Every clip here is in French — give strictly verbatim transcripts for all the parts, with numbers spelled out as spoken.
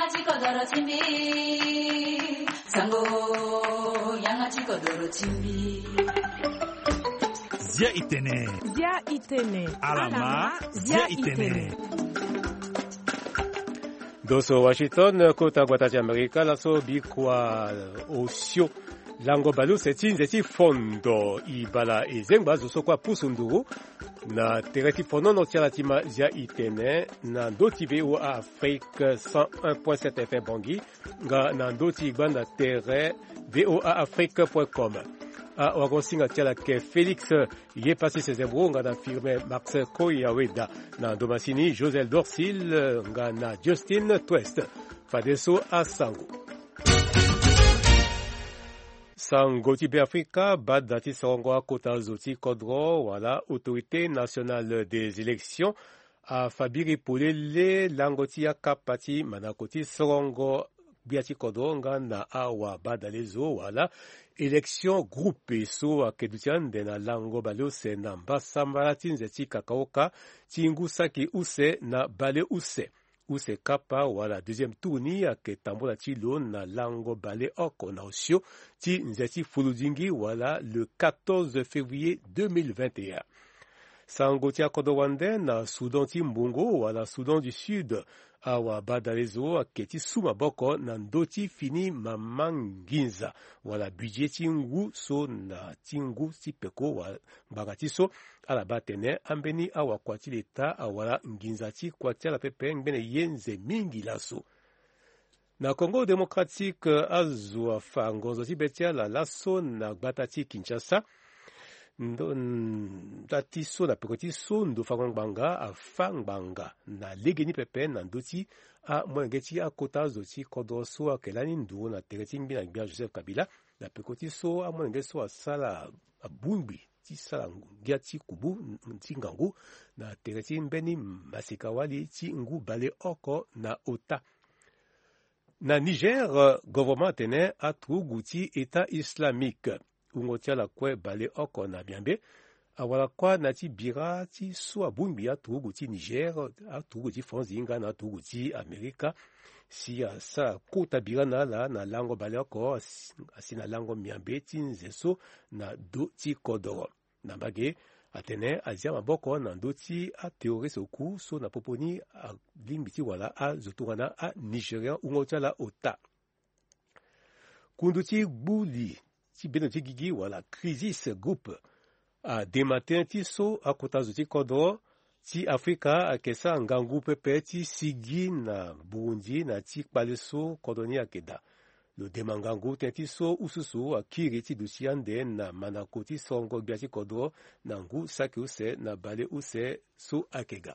양아치 거더러 침비 상고 양아치 거더러 침비 Zia Itene. Zia Itene. Alama. Zia Itene. Doso Washington, kota guataji Amerika, laso bikwa osio. Lango balu seti nzeti fondo. Ibala ezengba zoso kwa pusunduru. Na tereti fondo no tia latima Zia Itene. Na doti V O A Afrique cent un point sept F M Bangui. Nga na doti igba tere V O A Afrique point com. A wagonsinga tiala ke Félix ye passé ses embro nga na firme Max Koyaweda na Domasini Josel Dorsil nga na Justin Twest fadeso a Sango Sango Tibé Africa bad dati songo kota zoti kodro wala autorité nationale des élections a Fabiri Polele langotia kapati manakoti songo biati kodro nga na awa badalezo wala élection groupée so akedutian de na lango bale use na mbasambala tinzeti kakaoka tingu saki use na bale use use kapa wala deuxième tourni aketambola tilo na lango bale oko na osio tinzeti fuludingi wala le quatorze février deux mille vingt et un. Sangotia Kodowande na Soudan Timbongo wala Soudan du Sud awa badalezo aketi suma boko na ndoti fini mamanginza wala budget tingu so na tingu sipeko wa bagati so ala batene ambeni awa kwati leta awala nginza ti kwati ala pepe ngene yenze mingi laso na Congo démocratique azwa fangozo ti betia la laso na batati Kinshasa ndo dati so na pekoti so ndo fangbanga a fangbanga na legeni pepe na ndoti a mwengeti a kota zoti kodo so akelani ndu na tereti mbina bia Joseph Kabila na pekoti so a mwenge so asala abumbi ti sala ngia ti kubu ti ngangu na tereti mbeni masikawali ti ngu bale oko na ota na Niger gouvernement tene a truguti état islamique ungotia la kwe bale oko na biambe awala kwa na ti bira ti so abumbi a tugu ti Niger a tugu ti France inga na tugu ti Amerika si a sa kota bira na la na lango bale oko asi na lango miambe ti nzeso na do ti kodoro na bage atene azia maboko na ndo ti a terroriste oku so na poponi a limbi ti wala a zoturana a Nigerian ungotia la ota kundu ti gbuli ti beno ti gigi wala crisis groupe a dematin ti so a kota zo ti kodro ti Afrika akesa ngangu pepe ti sigi na Burundi na ti kpale so kodoni akeda lo demangangu ten ti so ususu akiri ti dusi ande na manako ti songo gbia ti kodro na ngu saki use na bale use so akega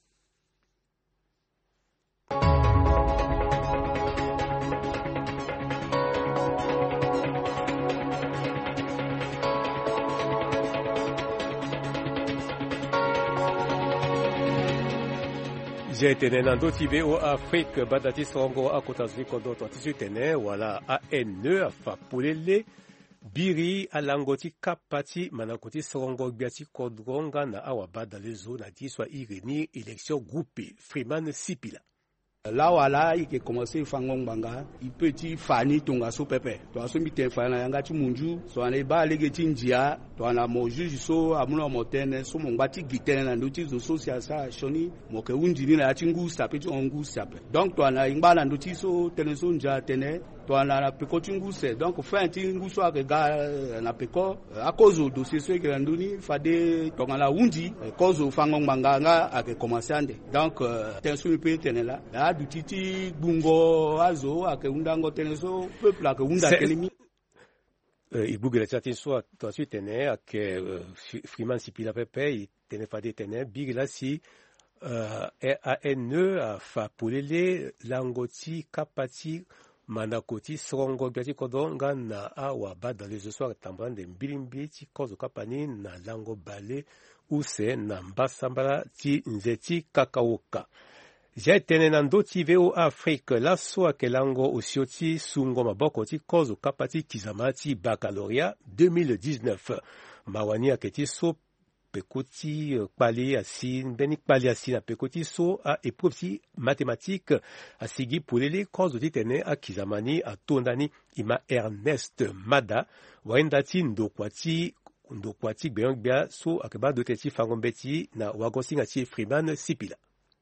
J'ai été dans d'autres V O A Afrique, badati songo a kotazwi kondo twenty-eight tene wala A N E afa polele biri alangoti kapati manakoti songo biati kodronga na awa badalezo na diswa ireni élection groupée Freeman Sipila. Là wala il commencé fangong banga il petit fani tonga so pepe to aso mi ten fana yanga ti munju so ane ba lege ti njia to ana mo juge so amuna motene so mo ngati gitene na ndoti zo social sa shoni mo ke unjini na ti ngu sape ti ongu sape donc to ana ingba na ndoti so tene so nja tene to ana na peko ti ngu se donc fin ti ngu so ake ga na peko a cause dossier so ke nduni fade to ngala unji cause fangong banga nga ake commencer ande donc ten so mi pe tene la dutiti bungo azo ake undango teneso peuple ake unda tenemi ibugela tati so to su tene ake Freeman Sipila pepe tene fade tene bigla si A N E a fa polele langoti kapati manakoti songo biati kodonga na awa bada les soirs tambande mbilimbi ti kozo kapani na lango bale use na mbasambala ti nzeti kakaoka. J'ai tene na ndoti V O A Afrique laso akelango osioti sungo maboko ti kozo kapati kizama ti baccalauréat deux mille dix-neuf mawani aketi so pekoti kpali asin beni kpali asin a pekoti so a épreuve ti mathématique a sigi pulele kozo ti tene a kizamani a tondani ima Ernest Mada waenda ti ndokwa ti ndokwa ti gbeyon gbia so akeba dote ti fangombe ti na wagosinga ti Freeman Sipila.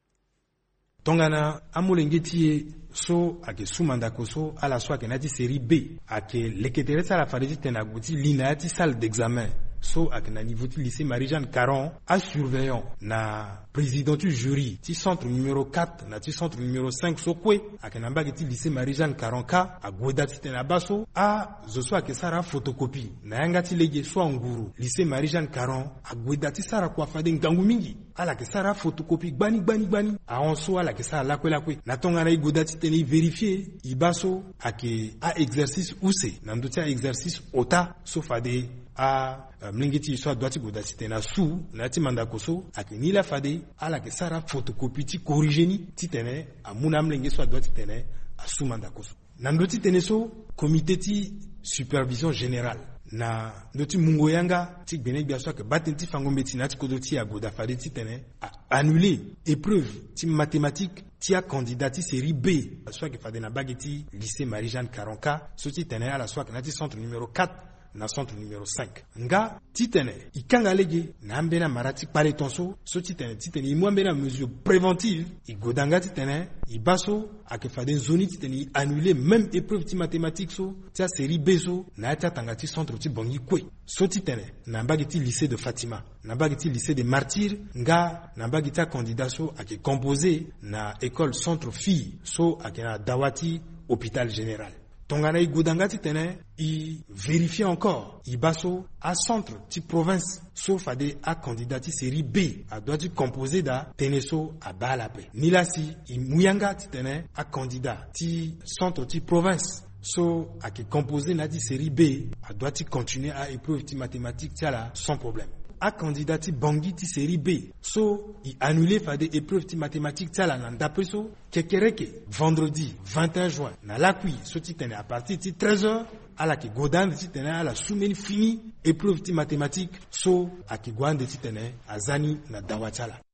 Tongana amulenge ti so ake sumanda koso ala so ake nati série B ake leketere sa la fariji tena guti lina ti salle d'examen so ake na niveau ti lycée Marie-Jeanne Caron a surveillant na président du jury ti centre numéro quatre na ti centre numéro cinq so kwe ake na mbage ti lycée Marie-Jeanne Caron ka a goda ti tena baso a zo so ake sara photocopie na yanga ti lege so nguru lycée Marie-Jeanne Caron a goda ti sara kwa fade ngangu mingi ala ke sara photocopie gbani gbani gbani a onso ala ke sara lakwe lakwe na tonga na igoda ti tene vérifier ibaso ake a exercice use na nduti a exercice ota so fade a mlingi ti so doit ti goda ti tene su na ti manda koso ake ni la fade ala ke sara photocopie ti corrigeni ti tene a muna mlingi so doit ti tene a su manda koso na nduti tene so comité ti supervision générale na ndoti mungo yanga ti gbene gbia so ke batin ti fangombe ti na ti kodo ti agoda fade ti tene a annuler épreuve ti mathématique ti a candidat ti série B so ke fade na bagi ti lycée Marie-Jeanne Caron ka so ti tene ala so ke na ti centre numéro quatre na centre numéro cinq nga ti tene ikanga lege na mbena marati pale tonso so ti tene ti tene imwa mbena mesure préventive igodanga ti tene ibaso ake fade zoni ti tene annuler même épreuve ti mathématique so ti a série B so na ti atanga ti centre ti bongi kwe so ti tene na mbagi ti lycée de Fatima na mbagi ti lycée des martyrs nga na mbagi ti a candidat so ake composé na école centre fille so ake na dawati hôpital général. Tongana i godanga ti tene i vérifier encore i baso a centre ti province so fade a candidat ti série B a doit ti composé da tene so a balape ni la si i muyanga ti tene a candidat ti centre ti province so a ke composé na ti série B a doit ti continuer a épreuve ti mathématique ti ala sans problème. A candidat ti bangi ti série B so i annulé fade épreuve ti mathématique ti ala na ndape so kekereke vendredi vingt et un juin na lakui so ti tene à partir ti treize heures ala ke godande ti tene ala soumeni fini épreuve ti mathématique so ake gwande ti tene azani na dawa ti ala.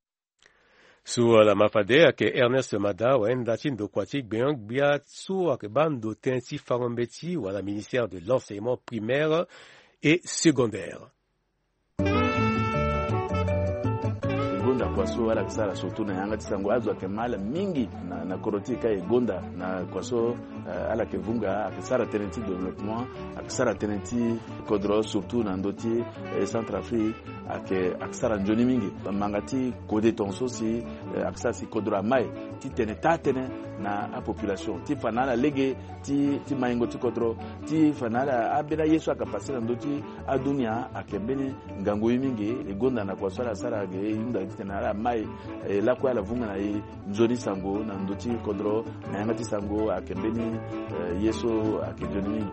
Su la mafade ake Ernest Mada waenda ti ndokua ti gbeyang gbia so ake bando ten ti fangombe ti wala ministère de l'enseignement primaire et secondaire. Gonda kwa so wala kisara sotu na yanga tisango azwa ke mala mingi na na koroti ka gonda na kwa so uh, ala ke vunga akisara tenenti développement akisara tenenti kodro surtout na ndoti eh, Centrafrique ake akisara njoni mingi mangati kode tonso si uh, akisara si kodro mai ti tene tatene na a population ti fanala lege ti ti maingo ti kodro ti fanala abira yesu akapasira ndoti adunia akembeni ngango mingi egonda na kwa sala sala ge yunda tenara mai e, la kwa la vunga na i nzoni sango na ndoti kodro na yangati sango akembeni e, yeso akejoni.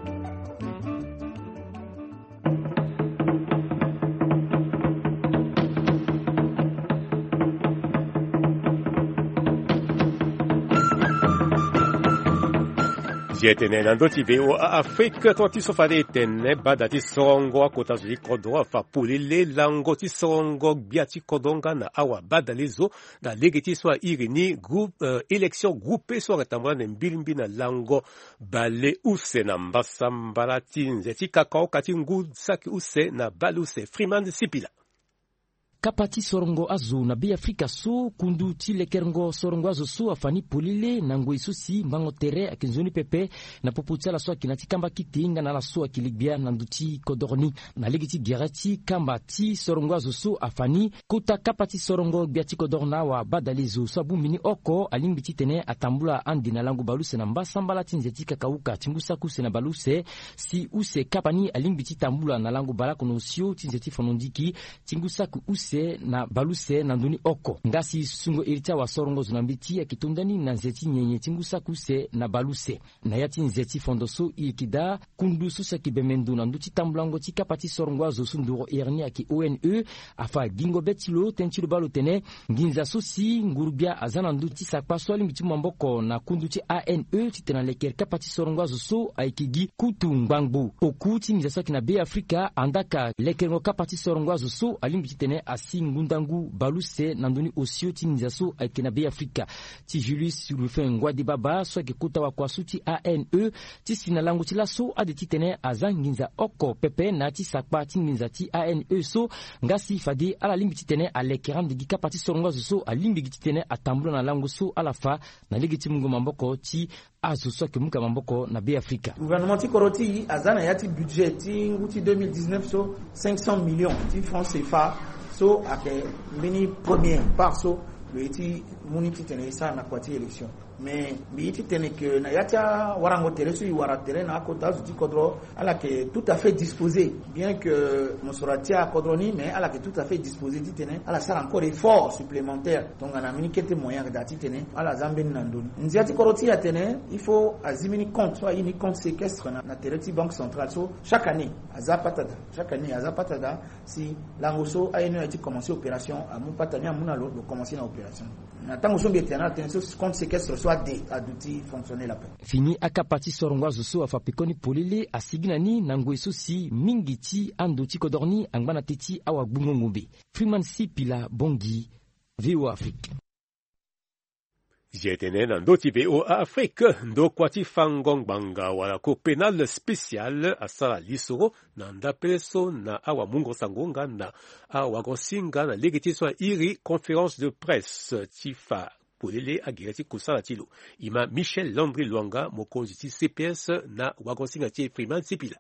Jetene na ndoti veo a Afrique tonti sofade tene badati sorongo akota zuli kodro fa pulile lango ti sorongo biati kodonga na awa badalezo na legiti so irini groupe uh, élection groupée so retambula na mbilimbi na lango bale use na mbasa mbalati nzeti kakao kati ngu saki use na baluse Freeman Sipila. Kapati sorongo azu na bi Afrika so kundu ti lekerengo sorongo azu so afani polile na ngoi susi mbango tere akinzoni pepe na poputia la so akinati kamba kitinga na la so akiligbia na nduti kodorni na legiti gerati kamba ti sorongo azu so afani kuta kapati sorongo biati kodorna wa badalizu sabu mini oko alimbiti tene atambula andi na langu baluse na mbasa mbalati nzeti kakauka timbusa kuse na baluse si use kapani alimbiti tambula na langu balako no sio tinzeti fonondiki tingusa ku usi baluse na baluse na nduni oko ngasi sungo irita wa sorongo zunambiti akitondani na nzeti nyenye tingusa kuse na baluse na yati nzeti fondoso ikida kundusu sakibemendu na nduti tamblango tika pati sorongo zo sunduro erni aki O N E afa gingo betilo tenchilo balotene nginza sosi ngurubia azana nduti sakpa swali mbitu mamboko na kunduti A N E titena leker kapati sorongo zo so aikigi kutu ngbangu okuti ngiza na Be Africa andaka lekerengo kapati sorongo zo so alimbi tene asi ngundangu baluse nanduni osio tinza so aikena Be Africa ti Julius Rufen ngwadi baba so kikuta wa kwasuti A N E ti sinalangu ti laso ade titene azanginza oko pepe na ti sakpa tinginza ti A N E so ngasi fadi ala limbi titene alekeram de kapati sorongo zo so alimbi titene atambulo na langu so alafa na legiti mungu mamboko ti azo so kemuka mamboko na Be Africa gouvernement ti koroti azana yati budget ti nguti deux mille dix-neuf so cinq cents millions ti francs C F A so ake mini premier par so le ti muniti tene sa na kwati élection mais biiti tene que na yatia warango tere so wara tere na kota zuti kodro ala que tout à fait disposé bien que mosuratia kodroni mais ala que tout à fait disposé dit tene ala sara encore effort supplémentaire donc ana mini kete moyen que dati tene ala zambe nandoni nziati koroti ya tene il faut azimini compte soit ini compte séquestre na, na tere ti banque centrale so chaque année azapatada chaque année azapatada si langoso a eno ati commencer opération a mon patania mon alo de commencer na opération na tango so bietena tene so compte séquestre so fini akapati sorongo zo afa pekoni polele asignani nango esosi mingiti ando tikodorni angbana teti awa bungo ngumbi Freeman Sipila Bongi V O Afrique Jetene na ndoti V O Afrique ndo kwati fangong banga wala ko penal spécial asala lisoro na ndapeso na awa mungo sangonga na awa gosinga na legitiswa iri conférence de presse tifa polele agirati kusala tilo ima Michel Landry Luanga mokonzi ti C P S na wagonsinga ti Freeman Sipila.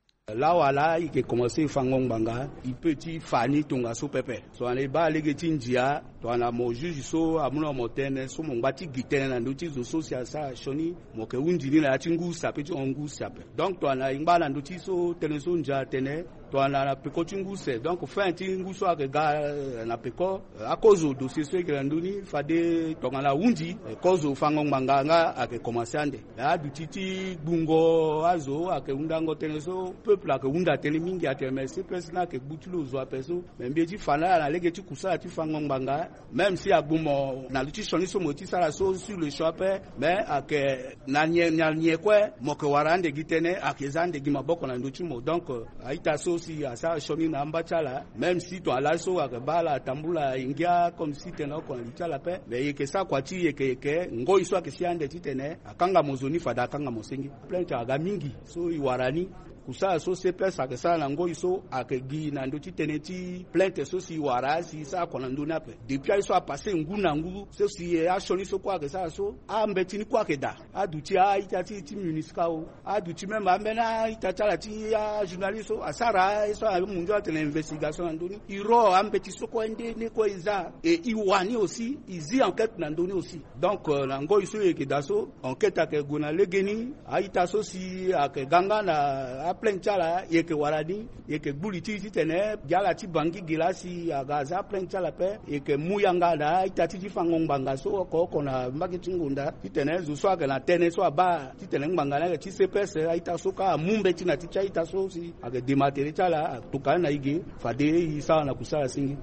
Là wala il commencé fangong banga il petit fani tonga so pepe so ane ba legeti njia to ana mo juge so amuna motene so mo ngati gitene na nduti zo social sa shoni mo ke unjini na tingu sa peti ongu sa pe donc to ana ingba na nduti so tene so nja tene to ana na peko tingu se donc fin tingu so ake ga na peko a cause dossier so ke nduni fade to ngala unji cause fangong banga nga ake commencer ande la dutiti bungo azo ake undango tene so peuple que unda tele mingi ateme c'est persona que butulo zo apeso membe ti fana na lege ti kusala ti fangong banga même si abumo na luti soni so moti sala so sur le chope mais ake na nye na nye kwe mo ke warande gitene akezande gima boko na ndochi mo donc aita so si asa soni na mbachala même si to ala so ake bala tambula ingia comme si tena ko litala pe mais ke sa kwati yeke ke ngoi so ake siande ti tene akanga mozoni fada akanga mosengi plainte aga mingi so iwarani kusa so C P S ake sala na ngoi so ake gi na ndoti teneti plainte so si wara si sa kona ndona pe depuis so a passé nguna ngu so si a shoni so kwa ke sala so a mbeti ni kwa ke da a duti a itati ti municipal a duti même amena itatala ti a journaliste so asara so a munjo tele investigation ndoni iro a mbeti so ko ende ne ko iza et iwani aussi izi enquête na ndoni aussi donc na ngoi so ke da so enquête ake gona legeni a ita so si ake ganga na plein chala yeke waradi yeke buliti titene jala ti bangi gilasi agaza plein chala pe yeke muyanga da itati ti fangong banga so ko ko na mbaki tingunda titene zu so aga na tene so ba titene nganga na ti C P S aita so ka mumbe ti na ti cha ita so si aga dematere chala tukana ige fade isa na kusala singi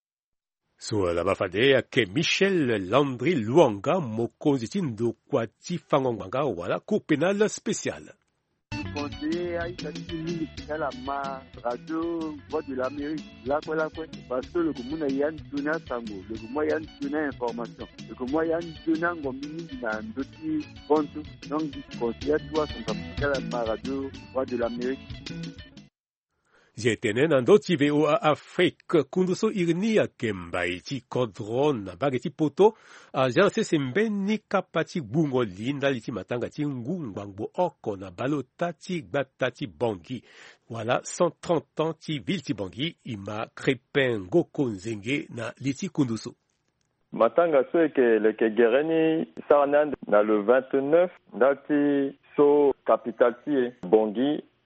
so la bafade ya ke Michel Landry Luanga mokonzi ti ndo kwati fangong banga wala cour pénale spéciale. Conseiller à Italie, à la ma radio Voix de l'Amérique, là quoi là quoi, parce que le commun y a une donnée sango, le commun y a une donnée information, le commun y a une donnée ngomini na ndoti ponto, donc conseiller toi son capital à ma radio Voix de l'Amérique. Jetene na ndoti V O Afrique kunduso irni ya kembai ti kodron na bageti poto a janse sembeni kapati bungo linda liti matanga ti ngungbango oko na balota ti gbata ti Bangui wala cent trente ans ti ville ti Bangui ima Crépin Ngoko Nzenge na liti kunduso. Matanga so eke leke gereni sarnand na le vingt-neuf dati so capital ti Bangui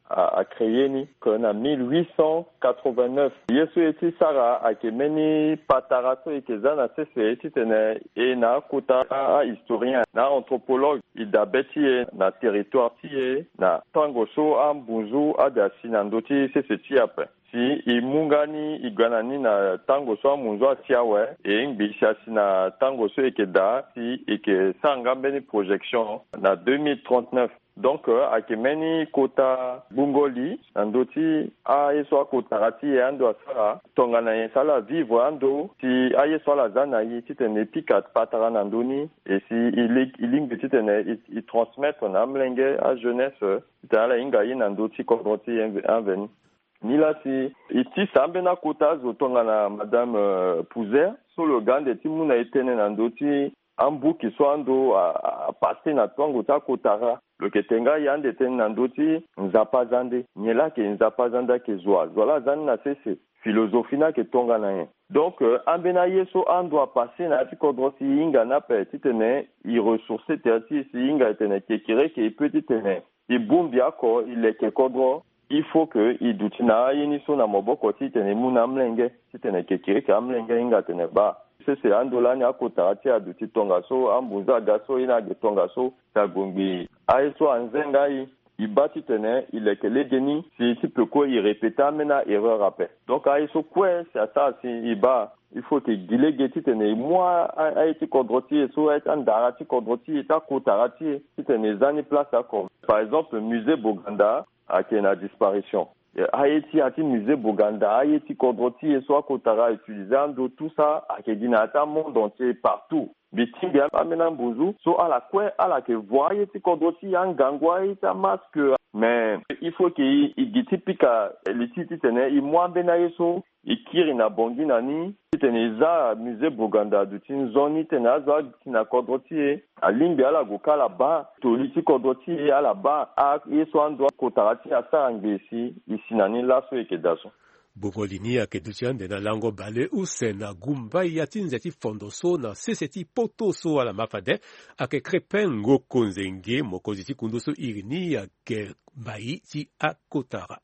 a, a créé ni en mille huit cent quatre-vingt-neuf. Yesu eti sara akemeni pataraso ekezana sese eti tene e na kota a historien na anthropologue idabeti na territoire tie na tango so ambunzu adasi na ndoti sese ti après. Si imungani iganani na tango so munzo atiawe e ngbishasi na tango so ekeda si eke sanga beni projection na deux mille trente-neuf. Donc akemeni kota bungoli andoti a yeso kota rati ando asara tongana yesala vivre ando si a yeso la zana yi titene pikat patara nandoni et si il iling titene il transmettre na mlenge à jeunesse tala inga yinandoti kodoti enveni Nila si iti sambena kota zotongana madame uh, Pouzer so le gande ti muna etene nandoti ambu ki so ando a, a passer na twango ta kotara le ketenga yande ten nandoti nzapa zande nyela ke nzapa zanda ke zwa zola zan na sese philosophie na ke tonga na yen donc uh, ambena yeso ando a passer na ti kodrosi inga na pe titene i ressourcer terti si inga etene ke kire ke petit tene i bumbi ako ile ke kodro il faut que il dutina yini so na moboko ti tene muna mlenge ti tene ke kire ke amlenge inga tene ba sese andola ni akota ti aduti tonga so ambunza gaso ina ge tonga so tagombi aiso anzenga yi ibati tene il est que les geni si si peut quoi il répéta mena erreur après donc aiso quoi c'est ça si iba il faut que gile geti tene moi a été kodroti so est andarati kodroti ta kotarati ti tene zani place akor par exemple musée Boganda a qui a disparition. Haïti a musée Boganda, Haïti Kodroti et soit Kotara utilisant de tout ça à qui dinata monde entier partout. Bitinga amena bouzou so à la quoi à la que voyez ti Kodroti en gangwa ita masque mais il faut qu'il il gitipika les titi tene i moi benayeso ikiri na bongi nani tene za musée Boganda de tin zone tena za tina Kodroti a limbi ala gokala ba to liti Kodroti ala ba a yeso ando kotarati asa angesi isinani laso ekedaso Bogolini akeduchiande na lango bale usena gumba yatinzeti fondoso na seseti potoso ala mafade ake krepengo konzenge mokoziti kundoso irini ake bai ti akotara.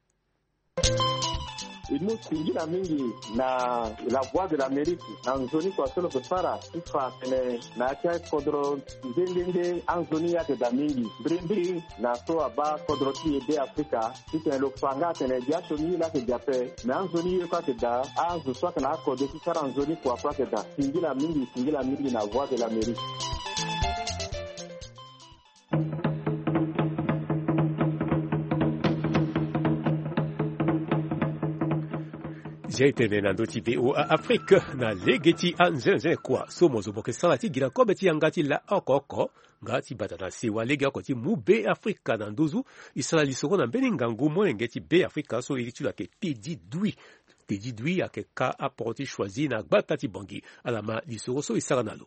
Imusingira mingi na la voix de l'Amérique anzoni kwa solo kupara ifa tene na kia kodro ndenge anzoni yake da mingi brindi na so aba kodro ti ede Afrika tene lokfanga tene jasho ni la ke jape na anzoni kwa ke da anzo so kana kodro ti sara anzoni kwa kwa ke da singira mingi singira mingi na voix de l'Amérique. Jaitene na ndoti V O A Afrique na legeti anzenze kwa somo zoboke salati gira kobeti yangati la okoko ngati batata sewa lega koti mu be Africa na ndozu isala lisoko na mbeni ngangu mo ngeti be Africa so iritu la ke tedi dui tedi dui ake ka apporti choisi na batati bangi alama lisoko so isala nalo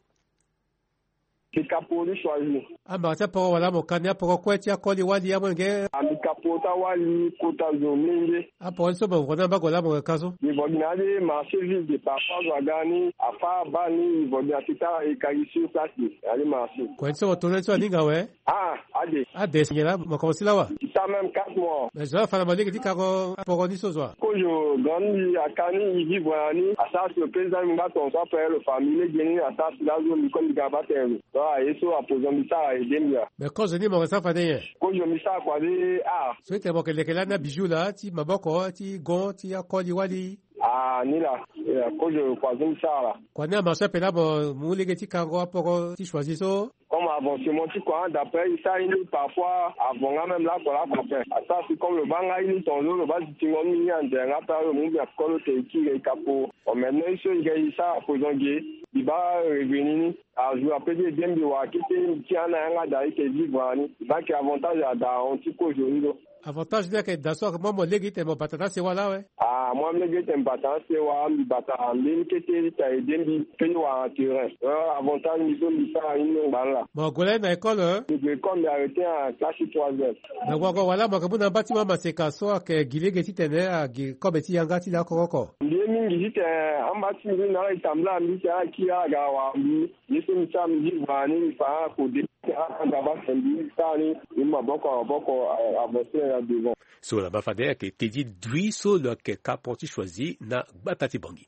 Kikapoli choisi. Amba ta po wala mo kanya po kweti akoli wali ya mwenge. Ami kapota wali kota zomingi. Apo nso ba ngona ba gola mo kaso. Ni vognade marché ville de papa zagani afa bani vodia tita e kaisi plasi. Ali marché. Kwenso otole so ninga we. Ah, ade. Ade singela mo ko sila wa. Tita même quatre mois. Mais ça fa la mali ki kako po ni so zo. Ko yo gani akani yi vivani asa se président nga ton sa père le famille geni asa la zo mi kon gabaten. Ah, eso apozambisa edemia. Mais quand je dis mon ça fa de. Ko yo mi sa kwa de ah. So te mo ke le kela na bijou la ti maboko ti gon ti akoli wali. Ah, ni la. Ko yo kwa zambisa la. Kwa na marché pe la bo mu le ti kango apoko ti choisi so. Comme avancement tu quoi d'après ça il parfois avant même là pour la faire ça c'est comme le banga il ton le bas du tingon ni en dernier pas le monde a collé qui est capot on maintenant il se ça pour zonguer il va revenir à jouer après des bien de wa qui qui en a un da qui vivre ni va qui avantage à da on petit ko joli avantage de que d'asso moi mo legi te mo batata se wala we ah moi me legi te batata se wa mi batata min que te ta edem bi que wa terrain avantage ni so mi ça une bala bon golé na école hein je comme arrêté en classe troisième na wa wala mo kabuna bâtiment maseka so ke gilege ti tene a comme ti yanga ti la kokoko ndiye mingi ti en bâtiment na itambla mi ta ki aga wa mi yeso mi sa mi vani mi fa ko de anga ba sendi sani ima boko boko avancer devant Sur la bafadère que Teddy Dui sur le que Caporti choisi na Batati Bangi.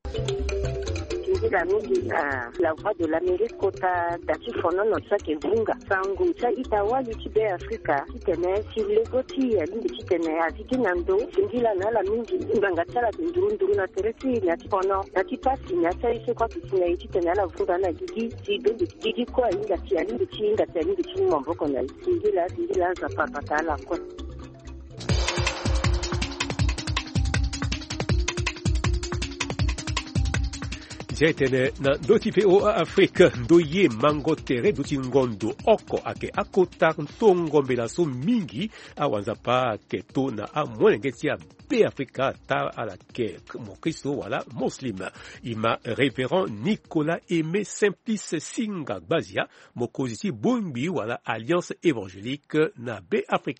La na la voix de l'Amérique kota dati fono no tsake vunga sangu cha itawa likibe Afrika kitene silegoti ya lindi kitene aziki nando singila na la mingi nganga tsala ndurundu na teresi na tipono na tipasi na tsaise kwa kitene kitene la vunga na gigi sido gigi kwa inga tia lindi chinga tia lindi chinga mboko na singila singila za papa la kwa Jetene na doti P O A Afrique ndoye mangotere doti ngondo oko ake akota ntongombela so mingi awanza pa ke to na amwenengeti ya be Afrika ta ala ke mokristo wala muslim ima révérend Nicolas Aimé Simplice Singa Gbazia mokoziti bombi wala alliance évangélique na be Afrika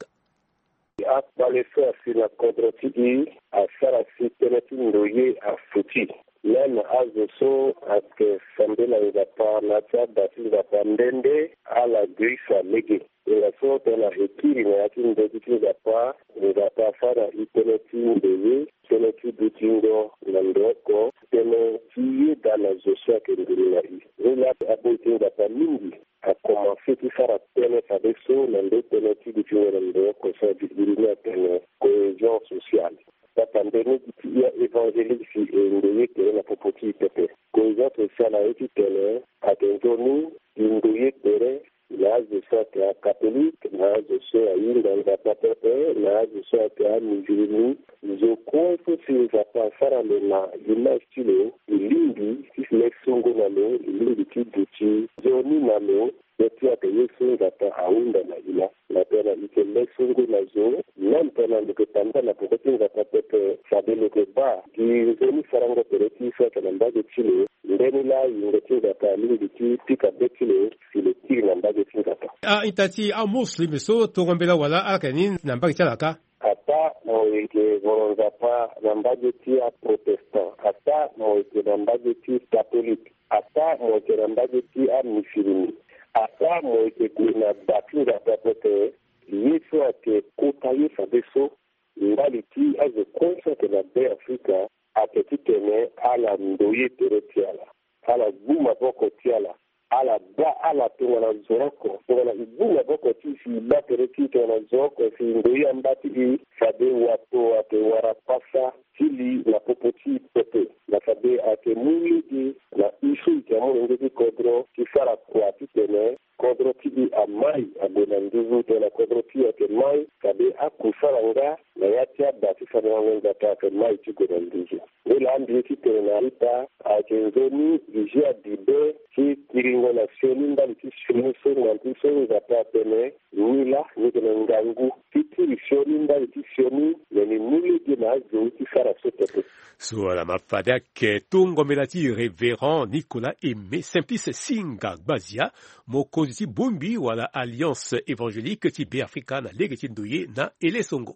abalesa sina kodroti a sarasi teneti ndoye a futi même azoso ake sambela ngapa nacha dati ngapa ndende ala grisa lege ngaso tena ekiri na yaki ndoti ngapa ngapa fara iteneti ndeye teneti dutingo ndoko tena tiye dana zoso ake ndina i rela aboti ngapa mingi a commencé à faire appel à des choses dans des politiques qui ont été conservées tene cohésion sociale. La pandémie qui est évangélique si ndoye tere la popoti pepe. Cohésion sociale a été tene à tenzoni ndoye tere la je sais que catholique, la je sais à une dans la pepe, la je sais que musulmani. Je crois que si nous avons fait la l'image style, l'indi qui se met sur le l'indi qui bouti, zoni nalo. Yeti ake yesu ngata aunda na ila la tena ike lesungu na zo nam tena ndiketanda na pokoti ngata pepe sabele ke ba gizoni faranga pereti saka na mbaje chile ndeni la yingeti ngata lingi ki pika betile sile tiri na mbaje ngata a itati a muslim so togombela wala akani na mbaje chalaka ata moike voronza pa na mbaje ti a protestant ata moike na mbaje ti catholique ata moike na mbaje ti a musulmani ata moike kuna bakinga pepe yesu ake kotaye sabeso ngaliti aze konsa ke na be Afrika ake tene ala ndoye tere tiala ala buma boko tiala ala ba ala tona zoroko tona ibuma boko tisi la tere tona zoroko si ndoye ambati i sabe wato ate warapasa hili la popoti pepe la sabe ake mwili la isu ikamo ngezi kodro kifara kwa titene kodro tibi amai abona ndugu tena kodro tibi ake mai sabe akusaranga na yatia bati sana wangenza take mai tiko na ndugu wila ambi titene na rita ake nzoni vijia dibe ki kiringo na sioni mbali kisioni soni na ntisoni za patene nila nikene ngangu titiri sioni mbali kisioni neni mwili gina azo kifara sotepe. Sur la mafada ke tungomelati révérend Nicolas Aimé Simplice Singa Gbazia mokoziti bombi wala alliance évangélique ti be Afrika na legeti ndoye na elesongo.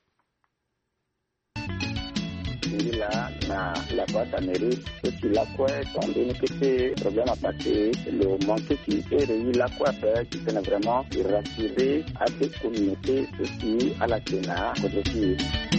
La na la boîte amérique et la quoi quand on était problème à passer le manque qui est la quoi faire qui est vraiment rassurer à des communautés aussi à la Sénat aussi.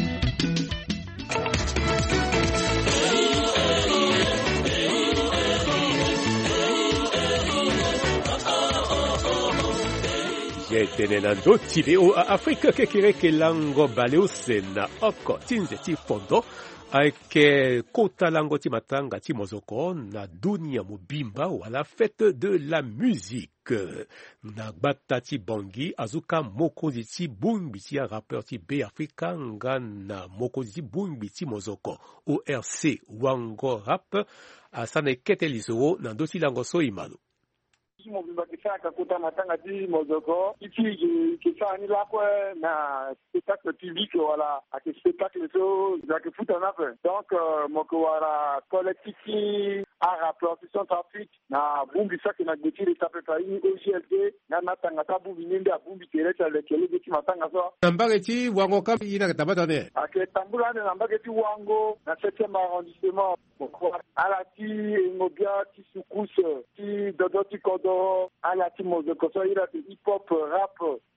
Tenenando T V O a Afrika kekere ke lango baleo sena oko tinze ti fondo aike kota lango ti matanga ti mozoko na dunia mobimba wala fête de la musique na gbata ti bangi azuka mokozi ti bungbi ti ya rappeur ti be Afrika nga na mokozi ti bungbi ti mozoko O R C wango rap asana ekete lisoro na ndo ti lango so imalo mobimba kisaka kuta matanga ti mozoko ifi kisani lakwe na spectacle public wala ake spectacle so zake futa nape donc moko wala collectif ara production trafic na bumbi saki na gutiri tape pa ini O G L D na matanga ta bumbi nyende a bumbi tereta le kele ti matanga so nambage ti wango kam ina tabata ne ake tambula ne nambage ti wango na septième arrondissement moko ala ti ngobia ti sukus ti dodo ti kodo ala ti mozoko so ira ti hip hop rap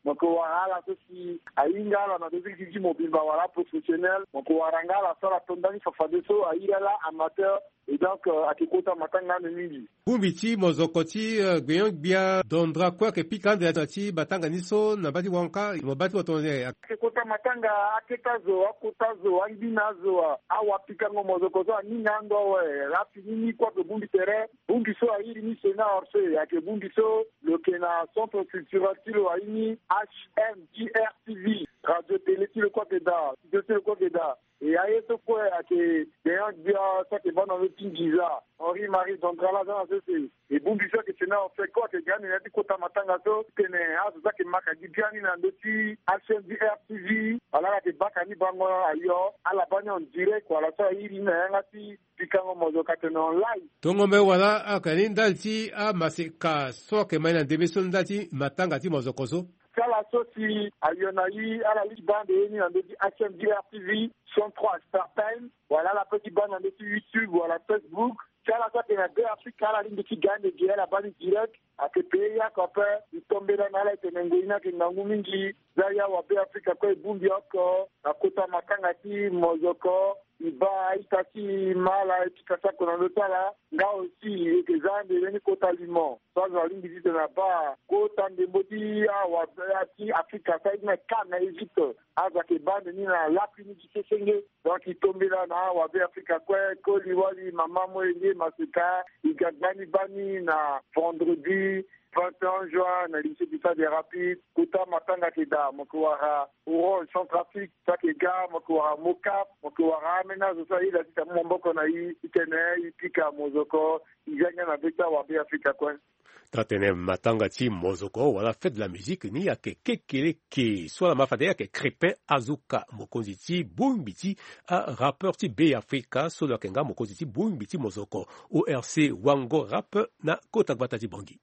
moko wala sosi aingala na dozi kiji mobimba wala professionnel moko warangala sala tondani fafadeso airala amateur et donc uh, akikota matanga mingi bumbiti mozokoti uh, gbeyon bia dondra kwa ke pikande atati batanga niso na bati wanka mobati watonze akikota matanga aketazo akotazo anginazo awa pikango mozokozo ninga ndo we rapi nini kwa ke bumbi tere bumbi so airi ni sena orse ake bumbi so le kena centre culturel tilo aini H M G R T V radio télé tilo kwa keda tilo kwa keda et aye to kwa ake gbeyon bia sa ke bana Tingiza, Henri Marie Dondrala dans la C et Bumbisa que c'est là fait quoi que gagne n'a dit kota matanga so kene azo za ke maka gibiani na ndoti H M D R T V ala ke bakani bango ayo ala banyo en direct wala so iri na ngati pikango mozo kateno live tongo me wala akani ndalti a masika so ke maina demission ndati matanga ti mozo koso kala sosi ayonai ala li bande ni na ndoti H M D R T V cent trois Star Time voilà la petite bande en dessus YouTube voilà Facebook kala ça que la B Afrique kala ligne qui gagne de la bande direct à que pays ya kope itombe na la tenengoina ki ngangu mingi zaya wa B Afrique kwa bumbi yako akota makanga ti mozoko iba itaki mala etikasa kona lotala nga aussi ekezande leni kota limon so za lingi zite na ba kota ndemboti wa ati Afrika sa ina kana Egypte aza ke bande ni na lapi ni kisenge donc itombela na wa be Afrika kwa ko liwali mama moye masika igagani bani na vendredi vingt et un juin na lycée du Stade des Rapides kuta matanga keda mokuwara uro sans trafic takega mokuwara mokap mokuwara mena zosa ila sita mboko na hii itene ipika mozoko iganya na beta wa be Afrika kwa Tatene matanga ti mozoko wala fête de la musique ni yake kekele ke soit la mafade yake Crépin Azuka mokonzi ti bumbiti a rappeur ti B Africa so la kenga mokonzi ti bumbiti mozoko O R C Wango rap na kota gbata ti bongi.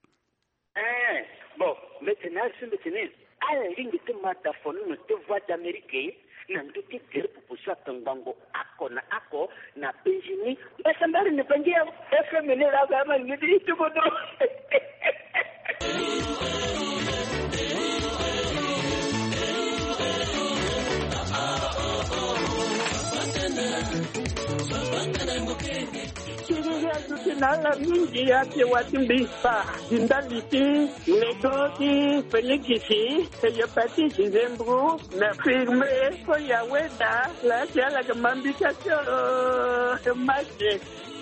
Eh bon maintenant c'est maintenant à la ligne de mataphone no te voix d'Amérique na nduti kere pupusa tangango ako na ako na penjini basa mbali ni pangia F M ni la gama ni tu bodo Nala mingi yake watimbisa jindaliti negoti felikisi seyapati jizembru na firme ko yaweda la jala kamambika cho maje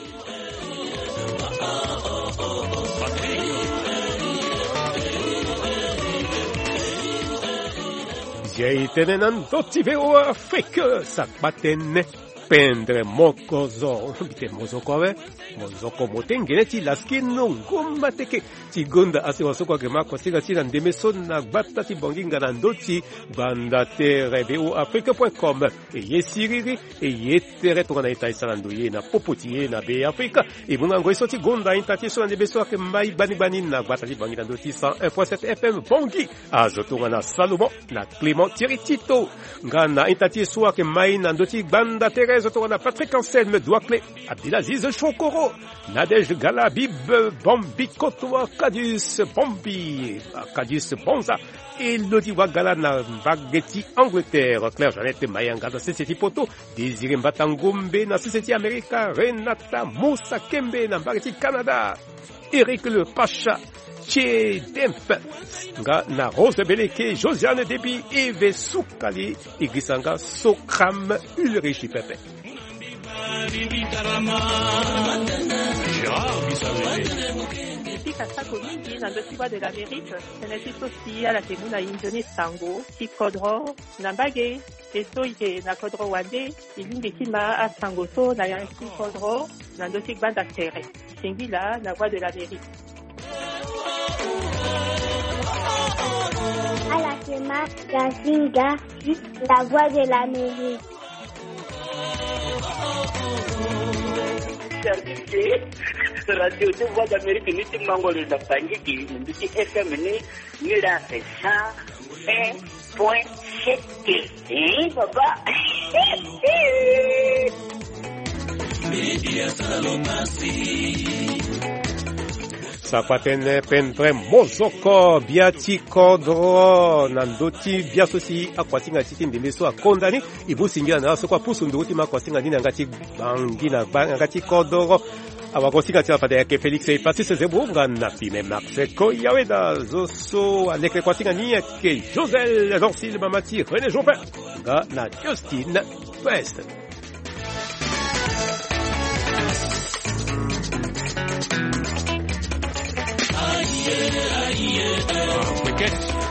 J'ai été nan dotive o Afrique sakbatene pendre mokozo bite mozoko we mozoko motengene ti laskino ngomba teke ti gonda ase wasoko ke mako siga ti na ndemeso na gbata ti bonginga na ndoti banda tere b o afrique point com e ye siriri e ye tere to na ita isalando ye na popoti ye na be afrika e bunga ngo isoti gonda intati so na ndemeso ke mai bani bani na gbata ti bonginga ndoti cent un point sept F M bongi azoto na Salomon na Clément Thierry Tito ngana intati so ke mai na ndoti banda tere on a Patrick Anselme, Douaklé, Abdelaziz Chokoro, Nadège Galabib, Bambi Kotoa, Cadius Bambi, Cadius Bonza, Elodie Wagala na Bageti Angleterre, Claire Jeannette Mayanga na Seseti Poto, Désiré Mbatangombe na Seseti America, Renata Moussa Kembe na Bageti Canada, Eric Le Pacha, Tché Demp, nga na Rose Beleke, Josiane Debi, Eve Soukali, Igrisanga Sokram, Ulrich Pepe. Fika sako mingi na ndotiwa de l'Amérique, senesi sosi ala temuna injoni sango, si kodro, na mbage, eso ike na kodro wande, ilingi tima a sango so na yansi kodro, na ndotik banda tere. Singila na voix de l'Amérique. À la Kema, Gazinga, la voix de l'Amérique. Radio de voix d'Amérique ni timangolo na pangiki ndi F M ni ni la cent un point sept. Eh baba. Sakwatene pendre mozoko biati kodro nandoti biasosi akwasinga titi ndeleso akondani ibusingira na sokwa pusu nduti makwasinga nina ngati bangina ngati kodro awakosinga tia pade ke Felix e Patrice Zebunga na pime Max ko yaweda zoso aleke kwasinga ni ke Josel Dorsil Mamati René Jopin ga na Justine West. Cricket.